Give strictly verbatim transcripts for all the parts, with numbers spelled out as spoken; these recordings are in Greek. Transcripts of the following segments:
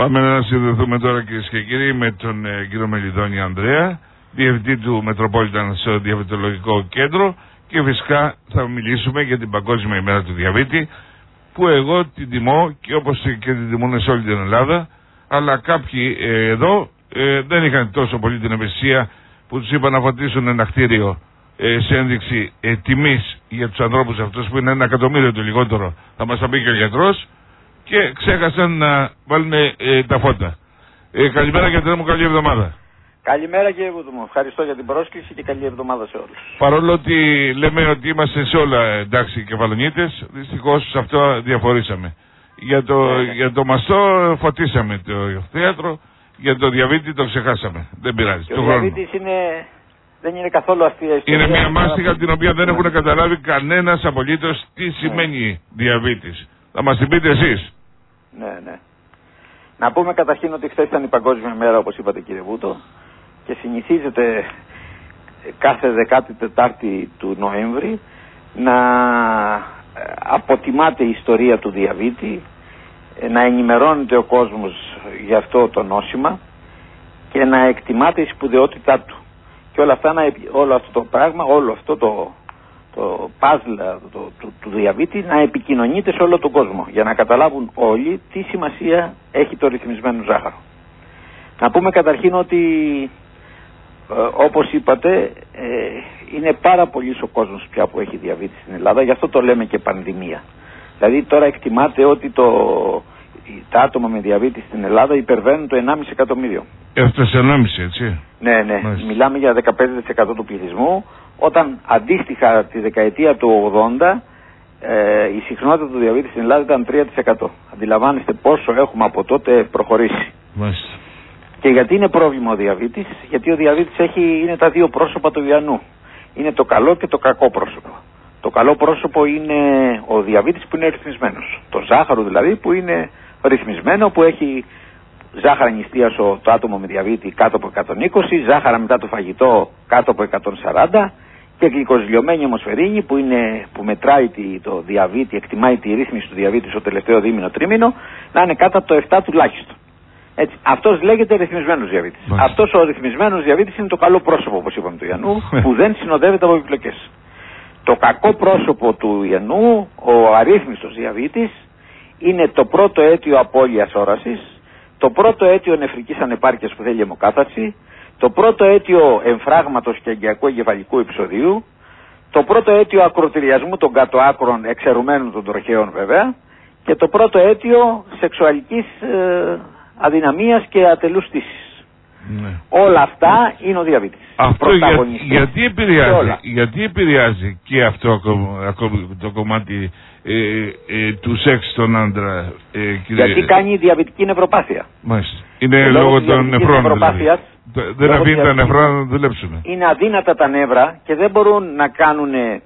Πάμε να συνδεθούμε τώρα, κυρίες και κύριοι, με τον ε, κύριο Μελιδόνη Ανδρέα, διευθυντή του Metropolitan στο Διαβητολογικό Κέντρο, και φυσικά θα μιλήσουμε για την Παγκόσμια ημέρα του διαβήτη, που εγώ την τιμώ και όπως και την τιμούν σε όλη την Ελλάδα, αλλά κάποιοι ε, εδώ ε, δεν είχαν τόσο πολύ την ευαισθησία που τους είπαν να φωτίσουν ένα κτίριο ε, σε ένδειξη ε, τιμής για τους ανθρώπους αυτούς, που είναι ένα εκατομμύριο το λιγότερο, θα μας τα πει και ο γιατρός, και ξέχασαν να βάλουν ε, τα φώτα. Ε, καλημέρα γιατρέ μου, καλή εβδομάδα. Καλημέρα κύριε Βούτου μου, ευχαριστώ για την πρόσκληση και καλή εβδομάδα σε όλους. Παρόλο ότι λέμε ότι είμαστε σε όλα εντάξει κεφαλονίτες, δυστυχώς σε αυτό διαφορήσαμε. Για το, yeah. για το μαστό φωτίσαμε το θέατρο, για το διαβήτη το ξεχάσαμε. Δεν πειράζει. Και ο διαβήτης είναι... δεν είναι καθόλου αστεία ιστορία. Είναι μια μάστιγα την οποία δεν έχουν καταλάβει κανένας απολύτως τι σημαίνει yeah. διαβήτης. Θα μας την πείτε εσείς. Ναι, ναι. Να πούμε καταρχήν ότι χθες ήταν η Παγκόσμια μέρα, όπως είπατε κύριε Βούτο, και συνηθίζεται κάθε δεκάτη τετάρτη του Νοέμβρη να αποτιμάται η ιστορία του διαβήτη, να ενημερώνεται ο κόσμος για αυτό το νόσημα και να εκτιμάται η σπουδαιότητά του. Και όλα αυτά, όλο αυτό το πράγμα, όλο αυτό το, το puzzle το, το, του διαβήτη να επικοινωνείται σε όλο τον κόσμο, για να καταλάβουν όλοι τι σημασία έχει το ρυθμισμένο ζάχαρο. Να πούμε καταρχήν ότι ε, όπως είπατε ε, είναι πάρα πολύς ο κόσμος πια που έχει διαβήτη στην Ελλάδα, γι' αυτό το λέμε και πανδημία. Δηλαδή τώρα εκτιμάται ότι το, τα άτομα με διαβήτη στην Ελλάδα υπερβαίνουν το ενάμιση εκατομμύριο. Έφτασε ενάμιση, έτσι. Ναι, ναι. Μάλιστα. Μιλάμε για δεκαπέντε τοις εκατό του πληθυσμού, όταν αντίστοιχα τη δεκαετία του ογδόντα ε, η συχνότητα του διαβήτη στην Ελλάδα ήταν τρία τοις εκατό. Αντιλαμβάνεστε πόσο έχουμε από τότε προχωρήσει. Μάλιστα. Και γιατί είναι πρόβλημα ο διαβήτης? Γιατί ο διαβήτης έχει, είναι τα δύο πρόσωπα του ιαννού. Είναι το καλό και το κακό πρόσωπο. Το καλό πρόσωπο είναι ο διαβήτης που είναι ρυθμισμένος. Το ζάχαρο δηλαδή που είναι ρυθμισμένο, που έχει ζάχαρα νηστείας το άτομο με διαβήτη κάτω από εκατόν είκοσι, ζάχαρα μετά το φαγητό κάτω από εκατόν σαράντα και γλυκοζηλιωμένη αιμοσφαιρίνη που, είναι, που μετράει το διαβήτη, εκτιμάει τη ρύθμιση του διαβήτη στο τελευταίο δίμηνο τρίμηνο, να είναι κάτω από το επτά τουλάχιστον. Έτσι. Αυτός λέγεται ρυθμισμένος διαβήτης. Μάλιστα. Αυτός ο ρυθμισμένος διαβήτης είναι το καλό πρόσωπο, όπως είπαμε, του ιαννού, που δεν συνοδεύεται από επιπλοκές. Το κακό πρόσωπο του ιαννού, ο αρρύθμιστος διαβήτης, είναι το πρώτο αίτιο απώλειας όρασης, το πρώτο αίτιο νεφρικής ανεπάρκειας που θέλει αιμοκάθαρση, το πρώτο αίτιο εμφράγματος και αγκιακού εγκεφαλικού επεισοδίου, το πρώτο αίτιο ακροτηριασμού των κατωάκρων εξαιρουμένων των τροχαίων βέβαια, και το πρώτο αίτιο σεξουαλικής ε, αδυναμίας και ατελούς στήσης. Ναι. Όλα αυτά είναι ο διαβήτης. Αυτό για, γιατί, επηρεάζει, γιατί επηρεάζει και αυτό ακόμη, ακόμη το κομμάτι ε, ε, του σεξ στον άντρα, ε, κύριε... Γιατί κάνει διαβητική νευροπάθεια. Μάλιστα. Είναι λόγω των νεφρών δηλαδή. Δεν αφήνει τα νεφρά να δουλέψουν. Είναι αδύνατα τα νεύρα και δεν μπορούν να κάνουν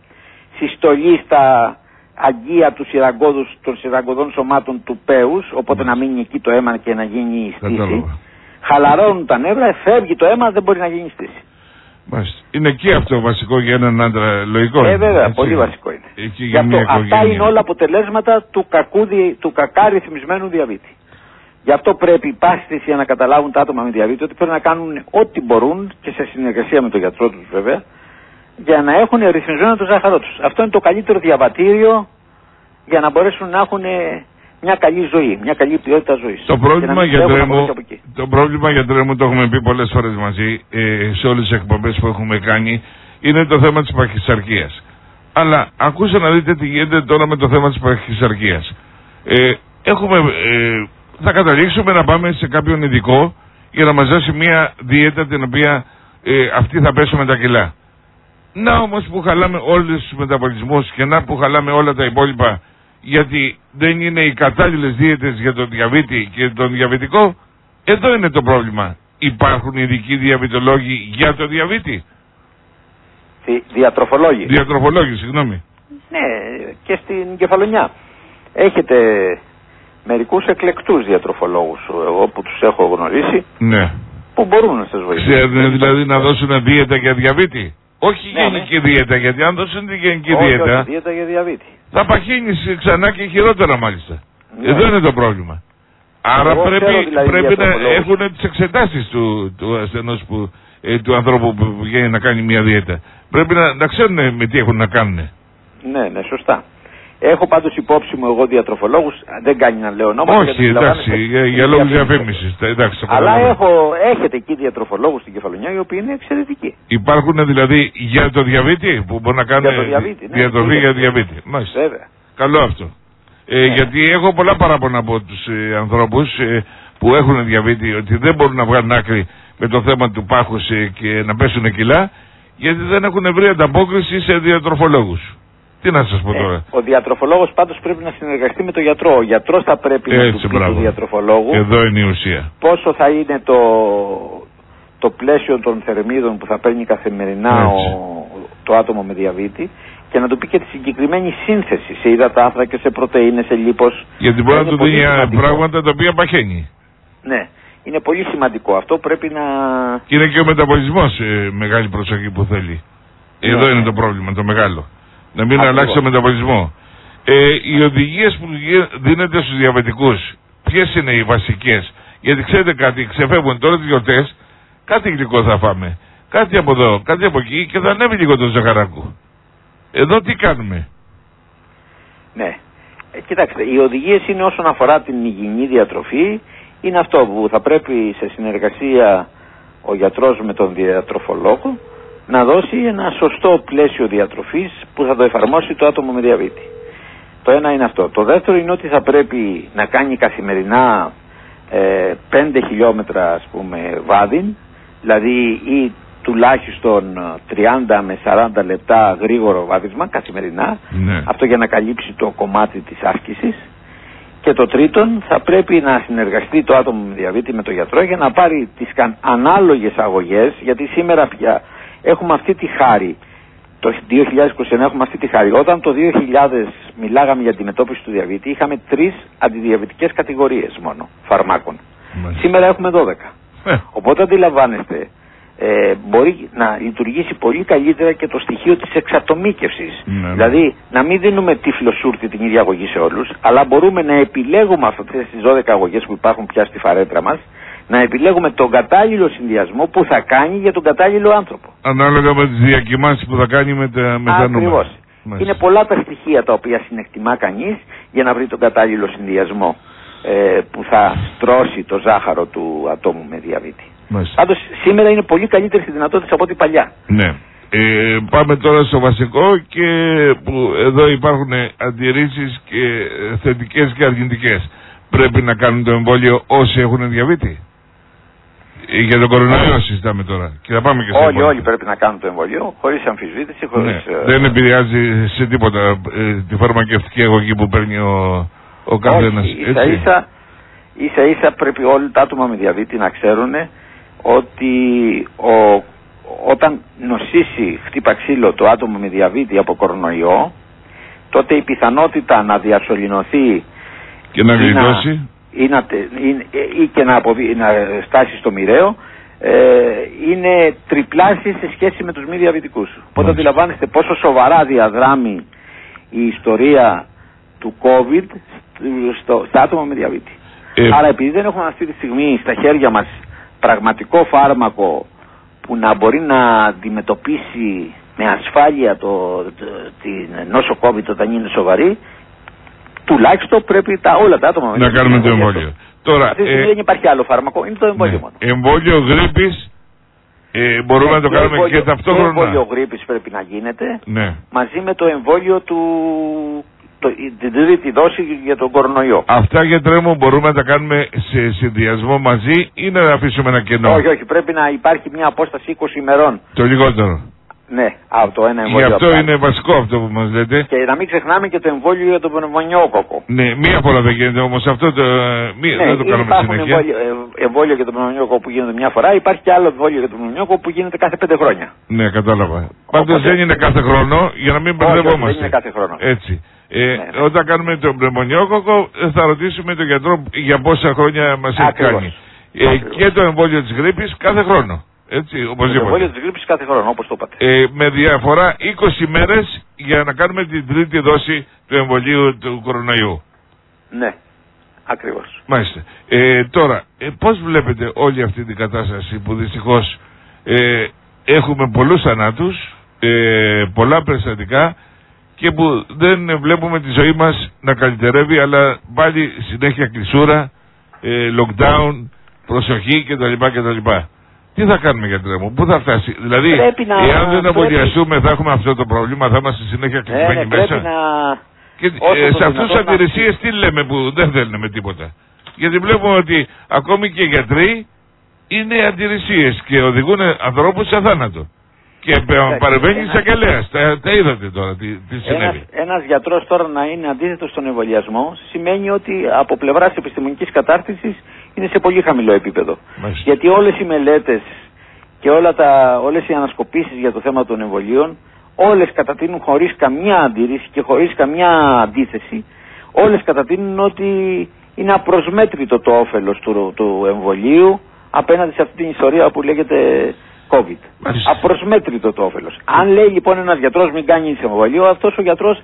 συστολή στα αγκία του σειραγκώδους, των σειραγκωδών σωμάτων του πέους, οπότε mm. να μείνει εκεί το αίμα και να γίνει η στήση. Κατάλαβα. Χαλαρώνουν τα νεύρα, φεύγει το αίμα, δεν μπορεί να γίνει στήση. Μάλιστα. Είναι και αυτό βασικό για έναν άντρα, λογικό. Ε, βέβαια, έτσι. Πολύ βασικό είναι. Γι' αυτό, αυτά είναι όλα αποτελέσματα του, κακού, του κακά ρυθμισμένου διαβήτη. Γι' αυτό πρέπει πάση θυσία να καταλάβουν τα άτομα με διαβήτη ότι πρέπει να κάνουν ό,τι μπορούν και σε συνεργασία με τον γιατρό τους βέβαια, για να έχουν ρυθμισμένο το ζάχαρό τους. Αυτό είναι το καλύτερο διαβατήριο για να μπορέσουν να έχουν μια καλή ζωή, μια καλή ποιότητα ζωής. Το πρόβλημα, γιατρέ μου, το πρόβλημα, γιατρέ μου, το έχουμε πει πολλές φορές μαζί ε, σε όλες τις εκπομπές που έχουμε κάνει, είναι το θέμα της παχυσαρκίας. Αλλά ακούστε να δείτε τι γίνεται τώρα με το θέμα της παχυσαρκίας. Ε, έχουμε, ε, θα καταλήξουμε να πάμε σε κάποιον ειδικό για να μας δώσει μια δίαιτα την οποία ε, αυτή θα πέσουμε τα κιλά. Να όμως που χαλάμε όλους τους μεταβολισμούς και να που χαλάμε όλα τα υπόλοιπα, γιατί δεν είναι οι κατάλληλες δίαιτες για τον διαβήτη και τον διαβητικό. Εδώ είναι το πρόβλημα. Υπάρχουν ειδικοί διαβητολόγοι για τον διαβήτη? Δι, διατροφολόγοι. Διατροφολόγοι, συγγνώμη. Ναι, και στην Κεφαλονιά. Έχετε μερικούς εκλεκτούς διατροφολόγους, εγώ που τους έχω γνωρίσει, ναι, που μπορούν να σας βοηθήσουν. Ξέρουν δηλαδή να δώσουν δίαιτα για διαβήτη? Όχι ναι, γενική ναι. δίαιτα, γιατί αν δώσουν τη γενική όχι, δίαιτα, όχι, δίαιτα για διαβήτη. θα παχύνεις ξανά και χειρότερα μάλιστα. Ναι. Εδώ είναι το πρόβλημα. Άρα Εγώ πρέπει, ξέρω, δηλαδή, πρέπει να διατροφολόγους. έχουν τις εξετάσεις του, του ασθενούς που, ε, του ανθρώπου που βγαίνει να κάνει μια δίαιτα. Πρέπει να, να ξέρουν με τι έχουν να κάνουν. Ναι, ναι, σωστά. Έχω πάντως υπόψη μου εγώ διατροφολόγους, δεν κάνει να λέω ονόματα. Όχι, εντάξει, για, για λόγους διαφήμισης. Αλλά έχω, έχετε εκεί διατροφολόγους στην Κεφαλονιά οι οποίοι είναι εξαιρετικοί. Υπάρχουν δηλαδή για το διαβήτη που μπορεί να κάνουν για το διαβήτη, ναι, διατροφή για διαβήτη. Μάλιστα. Βέβαια. Καλό αυτό. Ε, ναι. Γιατί έχω πολλά παράπονα από τους ε, ανθρώπους ε, που έχουν διαβήτη ότι δεν μπορούν να βγάλουν άκρη με το θέμα του πάχους ε, και να πέσουν κιλά, γιατί δεν έχουν βρει ανταπόκριση σε διατροφολόγους. Τι να σας πω τώρα. Ε, ο διατροφολόγος πάντως πρέπει να συνεργαστεί με τον γιατρό. Ο γιατρός θα πρέπει Έτσι, να του πει του διατροφολόγου εδώ είναι η ουσία. Πόσο θα είναι το, το πλαίσιο των θερμίδων που θα παίρνει καθημερινά ο, το άτομο με διαβήτη, και να του πει και τη συγκεκριμένη σύνθεση σε υδατάνθρακα, σε πρωτεΐνες, σε λίπος. Γιατί μπορεί να του δίνει πράγματα τα οποία παχαίνει. Ναι. Είναι πολύ σημαντικό. Αυτό πρέπει να... Και είναι και ο μεταβολισμός ε, μεγάλη προσοχή που θέλει. Ναι, εδώ είναι το πρόβλημα, το μεγάλο. Να μην Ακριβώς. αλλάξει το μεταβολισμό. Ε, οι οδηγίες που δίνονται στους διαβετικούς, ποιες είναι οι βασικές? Γιατί ξέρετε κάτι, ξεφεύγουν τώρα τις γιορτές, κάτι γλυκό θα φάμε. Κάτι από εδώ, κάτι από εκεί και θα ανέβει λίγο το ζαχαράκου. Εδώ τι κάνουμε? Ναι. Ε, κοιτάξτε, οι οδηγίες είναι όσον αφορά την υγιεινή διατροφή. Είναι αυτό που θα πρέπει σε συνεργασία ο γιατρός με τον διατροφολόγο να δώσει ένα σωστό πλαίσιο διατροφής που θα το εφαρμόσει το άτομο με διαβήτη. Το ένα είναι αυτό. Το δεύτερο είναι ότι θα πρέπει να κάνει καθημερινά ε, πέντε χιλιόμετρα, ας πούμε, βάδιν, δηλαδή ή τουλάχιστον τριάντα με σαράντα λεπτά γρήγορο βάδισμα καθημερινά. Ναι. Αυτό για να καλύψει το κομμάτι της άσκησης. Και το τρίτον, θα πρέπει να συνεργαστεί το άτομο με διαβήτη με τον γιατρό για να πάρει τις ανάλογες αγωγές, γιατί σήμερα πια έχουμε αυτή τη χάρη. Το δύο χιλιάδες είκοσι ένα έχουμε αυτή τη χάρη. Όταν το δύο χιλιάδες μιλάγαμε για αντιμετώπιση του διαβήτη, είχαμε τρεις αντιδιαβητικές κατηγορίες μόνο φαρμάκων. Μάλιστα. Σήμερα έχουμε δώδεκα. Ε. Οπότε αντιλαμβάνεστε, ε, μπορεί να λειτουργήσει πολύ καλύτερα και το στοιχείο της εξατομίκευσης. Ναι. Δηλαδή να μην δίνουμε τύφλο σούρτη την ίδια αγωγή σε όλους, αλλά μπορούμε να επιλέγουμε αυτές τις δώδεκα αγωγές που υπάρχουν πια στη φαρέτρα μας, να επιλέγουμε τον κατάλληλο συνδυασμό που θα κάνει για τον κατάλληλο άνθρωπο. Ανάλογα με τις διακοιμάνσεις που θα κάνει με τα, με τα νούμερα. Ακριβώς. Είναι πολλά τα στοιχεία τα οποία συνεκτιμά κανείς για να βρει τον κατάλληλο συνδυασμό ε, που θα στρώσει το ζάχαρο του ατόμου με διαβήτη. Πάντως σήμερα είναι πολύ καλύτερες οι δυνατότητες από ό,τι παλιά. Ναι. Ε, πάμε τώρα στο βασικό, και που εδώ υπάρχουν αντιρρήσεις και θετικές και αρνητικές. Πρέπει να κάνουν το εμβόλιο όσοι έχουν διαβήτη? Για τον κορονοϊό συζητάμε τώρα. Και θα πάμε και στο όλοι, εμβόλιο. όλοι πρέπει να κάνουν το εμβόλιο, χωρίς αμφισβήτηση, χωρίς... Ναι. Ε... Δεν επηρεάζει σε τίποτα ε, τη φαρμακευτική αγωγή που παίρνει ο, ο καθένας. Όχι, ίσα ίσα, ίσα ίσα πρέπει όλοι τα άτομα με διαβήτη να ξέρουν ότι ο, όταν νοσήσει χτύπα ξύλο το άτομο με διαβήτη από κορονοϊό, τότε η πιθανότητα να διασωληνωθεί και να γλιτώσει ή, να, ή, ή και να, αποβεί, να στάσει στο μοιραίο ε, είναι τριπλάσια σε σχέση με τους μη διαβητικούς. Οπότε αντιλαμβάνεστε πόσο σοβαρά διαδράμει η ιστορία του COVID στο, στα άτομα με διαβήτη. Ε, Άρα επειδή δεν έχουμε αυτή τη στιγμή στα χέρια μας πραγματικό φάρμακο που να μπορεί να αντιμετωπίσει με ασφάλεια το, το, την νόσο COVID όταν είναι σοβαρή, τουλάχιστον πρέπει τα, όλα τα άτομα να κάνουμε το εμβόλιο. Τώρα, αυτή τη στιγμή ε, δεν υπάρχει άλλο φάρμακο, είναι το εμβόλιο ναι. μόνο. Εμβόλιο γρίπης ε, μπορούμε ναι, να το κάνουμε εμβόλιο, και ταυτόχρονα. Το εμβόλιο γρίπης πρέπει να γίνεται ναι. μαζί με το εμβόλιο του, το, την τρίτη δόση για τον κορονοϊό. Αυτά, γιατρέ μου, μπορούμε να τα κάνουμε σε συνδυασμό μαζί ή να αφήσουμε ένα κενό? Όχι, όχι, πρέπει να υπάρχει μια απόσταση είκοσι ημερών. Το λιγότερο. Ναι, από το ένα εμβόλιο. Γι' αυτό είναι βασικό αυτό που μας λέτε. Και να μην ξεχνάμε και το εμβόλιο για τον πνευμονιόκοκο. Ναι, μία φορά δεν γίνεται όμως αυτό το. Μία, ναι, δεν το κάνουμε συνέχεια. Εμβόλιο, εμβόλιο για τον πνευμονιόκοκο που γίνεται μια φορά, υπάρχει και άλλο εμβόλιο για τον πνευμονιόκοκο που γίνεται κάθε πέντε χρόνια. Ναι, κατάλαβα. Πάντως δεν είναι κάθε χρόνο, για να μην μπερδευόμαστε. Δεν είναι κάθε χρόνο. Έτσι. Ε, ναι, ναι. Όταν κάνουμε τον πνευμονιόκοκο, θα ρωτήσουμε τον γιατρό για πόσα χρόνια μας έχει κάνει. Ε, και το εμβόλιο της γρίπης κάθε χρόνο. Έτσι, οπωσδήποτε. Το εμβόλιο της γρίπης κάθε χρόνο, όπως το είπατε. Ε, με διαφορά είκοσι μέρες για να κάνουμε την τρίτη δόση του εμβολίου του κορονοϊού. Ναι. Ακριβώς. Μάλιστα. Ε, τώρα, ε, πώς βλέπετε όλη αυτή την κατάσταση που δυστυχώς ε, έχουμε πολλούς θανάτους, ε, πολλά περιστατικά και που δεν βλέπουμε τη ζωή μας να καλυτερεύει, αλλά πάλι συνέχεια κλεισούρα, ε, lockdown, προσοχή κτλ. κτλ. Τι θα κάνουμε, γιατρέ μου, πού θα φτάσει? Δηλαδή, να... εάν δεν εμβολιαστούμε πρέπει... θα έχουμε αυτό το πρόβλημα, θα είμαστε συνέχεια κλεισμένοι ε, μέσα. Να... Και ε, σε αυτούς τους αντιρρησίες τι λέμε που δεν θέλουν με τίποτα? Γιατί βλέπουμε ότι ακόμη και οι γιατροί είναι αντιρρησίες και οδηγούν ανθρώπους σε θάνατο. Και ε, παρεμβαίνει ένα... εισαγγελέας. Τα, τα είδατε τώρα τι, τι συνέβη. Ένας, ένας γιατρός τώρα να είναι αντίθετος στον εμβολιασμό σημαίνει ότι από πλευράς επιστημονικής κατάρτισης είναι σε πολύ χαμηλό επίπεδο. Μάλιστα. Γιατί όλες οι μελέτες και όλα τα, όλες οι ανασκοπήσεις για το θέμα των εμβολίων, όλες κατατείνουν χωρίς καμιά αντίρρηση και χωρίς καμιά αντίθεση, όλες κατατείνουν ότι είναι απροσμέτρητο το όφελος του, του εμβολίου απέναντι σε αυτή την ιστορία που λέγεται COVID. Μάλιστα. Απροσμέτρητο το όφελος. Αν λέει λοιπόν ένας γιατρός μην κάνει εμβολίο, αυτός ο γιατρός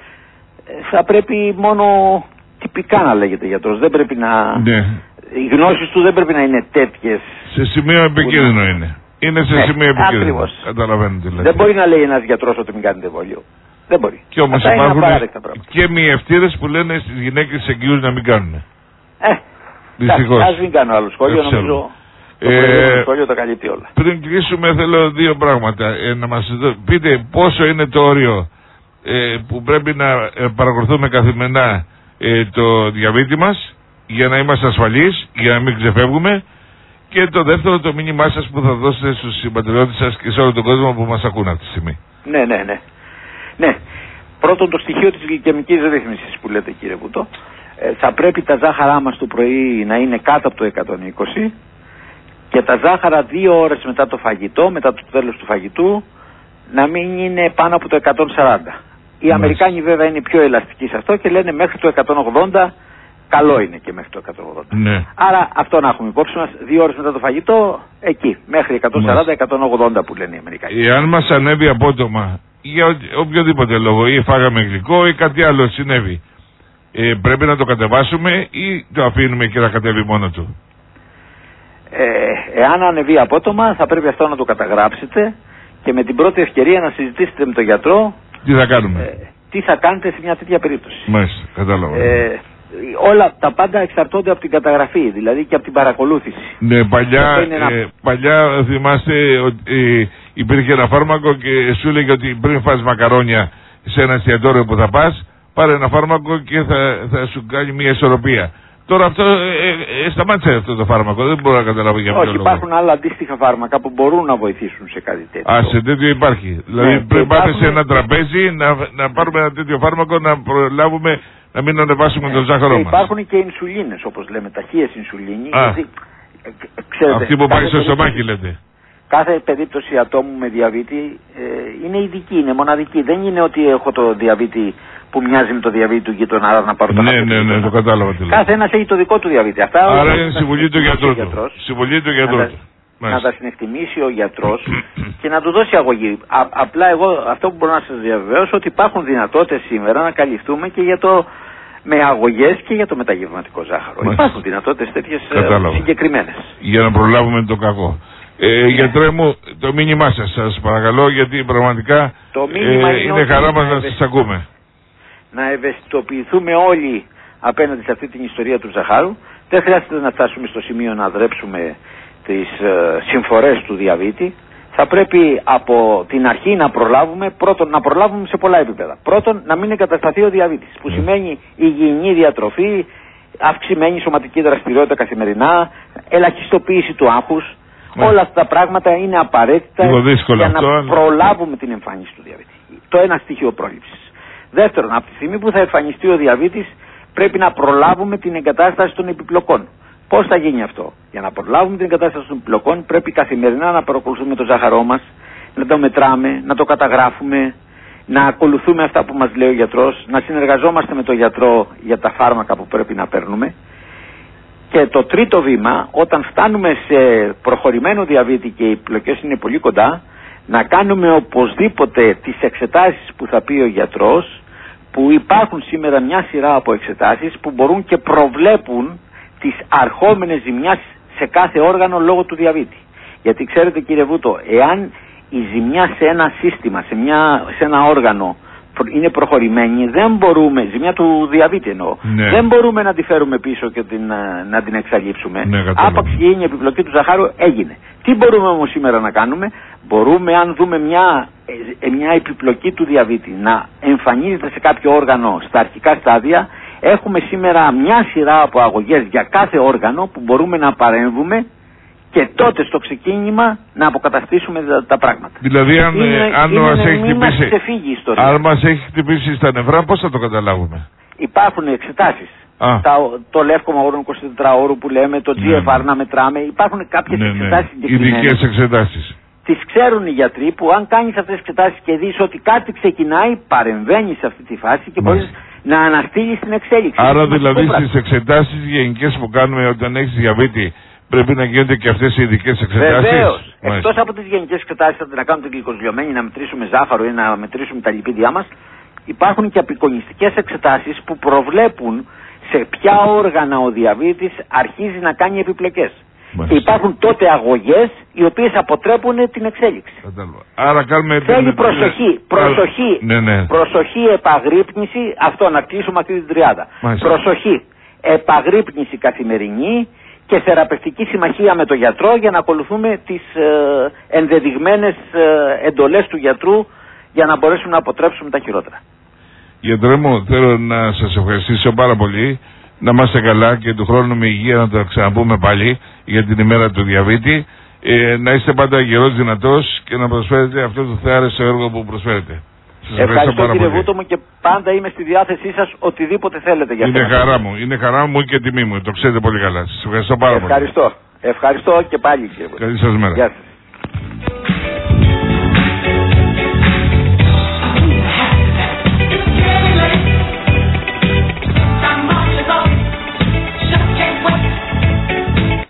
θα πρέπει μόνο τυπικά να λέγεται γιατρός. Δεν πρέπει να... Ναι. Οι γνώσεις του δεν πρέπει να είναι τέτοιες. Σε σημείο επικίνδυνο είναι. Είναι σε ναι, σημείο επικίνδυνο. Καταλαβαίνετε. Δεν μπορεί να λέει ένας γιατρός ότι μην κάνετε εμβόλιο. Δεν μπορεί. Και όμως υπάρχουν και μοιευτήρες που λένε στις γυναίκες εγγυούς να μην κάνουν. Ε, δυστυχώς. Ας μην κάνω άλλο σχόλιο, νομίζω το ε, σχόλιο τα καλύπτει όλα. Πριν κλείσουμε θέλω δύο πράγματα. Ε, να μας πείτε πόσο είναι το όριο ε, που πρέπει να ε, παρακολουθούμε καθημερινά ε, το διαβήτη μας για να είμαστε ασφαλείς, για να μην ξεφεύγουμε. Και το δεύτερο, το μήνυμά σας που θα δώσετε στους συμπατριώτες σας και σε όλο τον κόσμο που μας ακούν αυτή τη στιγμή. Ναι, ναι, ναι. Ναι. Πρώτον, το στοιχείο της γλυκαιμικής ρύθμισης που λέτε, κύριε Βουτό. Ε, θα πρέπει τα ζάχαρά μας το πρωί να είναι κάτω από το εκατόν είκοσι και τα ζάχαρα δύο ώρες μετά το φαγητό, μετά το τέλος του φαγητού, να μην είναι πάνω από το εκατόν σαράντα. Οι Μάλιστα. Αμερικάνοι βέβαια είναι πιο ελαστικοί σε αυτό και λένε μέχρι το εκατόν ογδόντα. Καλό είναι και μέχρι το εκατόν ογδόντα. Ναι. Άρα αυτό να έχουμε υπόψη μας, δύο ώρες μετά το φαγητό, εκεί, μέχρι εκατόν σαράντα με εκατόν ογδόντα που λένε οι Αμερικανοί. Εάν μας ανέβει απότομα, για οποιοδήποτε λόγο, ή φάγαμε γλυκό ή κάτι άλλο συνέβη, ε, πρέπει να το κατεβάσουμε ή το αφήνουμε και να κατέβει μόνο του? Ε, εάν ανεβεί απότομα, θα πρέπει αυτό να το καταγράψετε και με την πρώτη ευκαιρία να συζητήσετε με τον γιατρό τι θα κάνουμε. Ε, τι θα κάνετε σε μια τέτοια περίπτωση. Μάλιστα, κατάλαβα. Ε, όλα τα πάντα εξαρτώνται από την καταγραφή, δηλαδή και από την παρακολούθηση. Ναι, παλιά, ε, ένα... παλιά θυμάστε ότι ε, υπήρχε ένα φάρμακο και σου έλεγε ότι πριν φας μακαρόνια σε ένα εστιατόριο που θα πας, πάρε ένα φάρμακο και θα, θα σου κάνει μια ισορροπία. Τώρα αυτό ε, ε, σταμάτησε αυτό το φάρμακο, δεν μπορώ να καταλάβω για ποιο λόγο. Όχι, υπάρχουν άλλα αντίστοιχα φάρμακα που μπορούν να βοηθήσουν σε κάτι τέτοιο. Α, σε τέτοιο υπάρχει. Δηλαδή ναι, πριν πάτε υπάρχουν... σε ένα τραπέζι να, να πάρουμε ένα τέτοιο φάρμακο να προλάβουμε να μην ανεβάσουμε ναι, τον ζάχαρο μας. Υπάρχουν και ινσουλίνες, όπως λέμε, ταχείες ινσουλίνη. Γιατί, ξέρετε, αυτή που πάει στο στομάχι λέτε. Κάθε περίπτωση ατόμου με διαβήτη ε, είναι ειδική, είναι μοναδική. Δεν είναι ότι έχω το διαβήτη που μοιάζει με το διαβήτη του γείτονα, άρα να πάρω το ναι, ναι, ναι, το κατάλαβα. Κάθε ένας έχει το δικό του διαβήτη. Αυτά άρα είναι συμβουλή του γιατρού του. Συμβουλή του γιατρού του. Να τα συνεκτιμήσει ο γιατρός και να του δώσει αγωγή. Α, απλά εγώ αυτό που μπορώ να σας διαβεβαιώσω ότι υπάρχουν δυνατότητες σήμερα να καλυφθούμε και για το με αγωγές και για το μεταγευματικό ζάχαρο. Μάλιστα. Υπάρχουν δυνατότητες τέτοιες συγκεκριμένες. Για να προλάβουμε το κακό. Ε, γιατρέ μου, το μήνυμά σας, σας παρακαλώ, γιατί πραγματικά το μήνυμα ε, είναι, είναι χαρά μας να σας ακούμε. Να ευαισθητοποιηθούμε όλοι απέναντι σε αυτή την ιστορία του ζαχάρου. Δεν χρειάζεται να φτάσουμε στο σημείο να δρέψουμε τις ε, συμφορές του διαβήτη. Θα πρέπει από την αρχή να προλάβουμε, πρώτον να προλάβουμε σε πολλά επίπεδα. Πρώτον, να μην εγκατασταθεί ο διαβήτης, που mm. σημαίνει υγιεινή διατροφή, αυξημένη σωματική δραστηριότητα καθημερινά, ελαχιστοποίηση του άγχους. Mm. Όλα αυτά τα πράγματα είναι απαραίτητα για να αυτό, προλάβουμε την εμφάνιση του διαβήτη. Το ένα στοιχείο πρόληψης. Δεύτερον, από τη στιγμή που θα εμφανιστεί ο διαβήτης, πρέπει να προλάβουμε την εγκατάσταση των επιπλοκών. Πώς θα γίνει αυτό? Για να προλάβουμε την εγκατάσταση των επιπλοκών, πρέπει καθημερινά να παρακολουθούμε το ζάχαρό μας, να το μετράμε, να το καταγράφουμε, να ακολουθούμε αυτά που μας λέει ο γιατρός, να συνεργαζόμαστε με τον γιατρό για τα φάρμακα που πρέπει να παίρνουμε. Και το τρίτο βήμα, όταν φτάνουμε σε προχωρημένο διαβήτη και οι επιπλοκές είναι πολύ κοντά, να κάνουμε οπωσδήποτε τις εξετάσεις που θα πει ο γιατρός, που υπάρχουν σήμερα μια σειρά από εξετάσεις που μπορούν και προβλέπουν της αρχόμενης ζημιάς σε κάθε όργανο λόγω του διαβήτη. Γιατί ξέρετε κύριε Βούτο, εάν η ζημιά σε ένα σύστημα, σε, μια, σε ένα όργανο είναι προχωρημένη, δεν μπορούμε, ζημιά του διαβήτη εννοώ, ναι. δεν μπορούμε να τη φέρουμε πίσω και την, να την εξαλείψουμε. Ναι, άπαξ γίνει η επιπλοκή του ζαχάρου, έγινε. Τι μπορούμε όμως σήμερα να κάνουμε? Μπορούμε, αν δούμε μια, μια επιπλοκή του διαβήτη να εμφανίζεται σε κάποιο όργανο στα αρχικά στάδια, έχουμε σήμερα μια σειρά από αγωγές για κάθε όργανο που μπορούμε να παρέμβουμε και τότε στο ξεκίνημα να αποκαταστήσουμε τα, τα πράγματα. Δηλαδή αν, είναι, αν είναι μας έχει χτυπήσει, αν μας έχει χτυπήσει στα νευρά, πώς θα το καταλάβουμε? Υπάρχουν εξετάσεις. Τα, το λεύκομα όρων εικοσιτετράωρου που λέμε, το τζι εφ αρ ναι, να μετράμε, υπάρχουν κάποιες ναι, εξετάσεις ναι. Ειδικές εξετάσεις. Τις ξέρουν οι γιατροί που αν κάνεις αυτές τις εξετάσεις και δεις ότι κάτι ξεκινάει, παρεμβαίνεις σε αυτή τη φάση και μπορείς να αναστείλεις την εξέλιξη. Άρα δηλαδή στις εξετάσεις γενικές που κάνουμε όταν έχεις διαβήτη, πρέπει να γίνονται και αυτές οι ειδικές εξετάσεις. Βεβαίως. Εκτός από τις γενικές εξετάσεις, να κάνουμε την γλυκοσλιωμένη, να μετρήσουμε ζάχαρο ή να μετρήσουμε τα λιπίδια μας, υπάρχουν και απεικονιστικές εξετάσεις που προβλέπουν σε ποια όργανα ο διαβήτης αρχίζει να κάνει επιπλοκές. Και υπάρχουν τότε αγωγές οι οποίες αποτρέπουν την εξέλιξη. Άρα κάνουμε... Θέλει προσοχή, προσοχή, ναι, ναι. προσοχή, επαγρύπνηση, αυτό να κλείσουμε αυτή την τριάδα. Μάλιστα. Προσοχή, επαγρύπνηση καθημερινή και θεραπευτική συμμαχία με τον γιατρό για να ακολουθούμε τις ε, ενδεδειγμένες ε, εντολές του γιατρού για να μπορέσουμε να αποτρέψουμε τα χειρότερα. Γιατρέ μου, θέλω να σας ευχαριστήσω πάρα πολύ. Να είμαστε καλά και του χρόνου με υγεία να το ξαναπούμε πάλι για την ημέρα του διαβήτη. Ε, να είστε πάντα γερός, δυνατός και να προσφέρετε αυτό το θεάρεστο έργο που προσφέρετε. Σας ευχαριστώ, ευχαριστώ πάρα κύριε πολύ. Βούτο μου και πάντα είμαι στη διάθεσή σας οτιδήποτε θέλετε για είναι αυτό. χαρά μου, είναι χαρά μου και τιμή μου, το ξέρετε πολύ καλά. Σας ευχαριστώ πάρα ευχαριστώ. πολύ. Ευχαριστώ. Ευχαριστώ και πάλι κύριε Βούτο. Καλή σας μέρα. Γεια σας.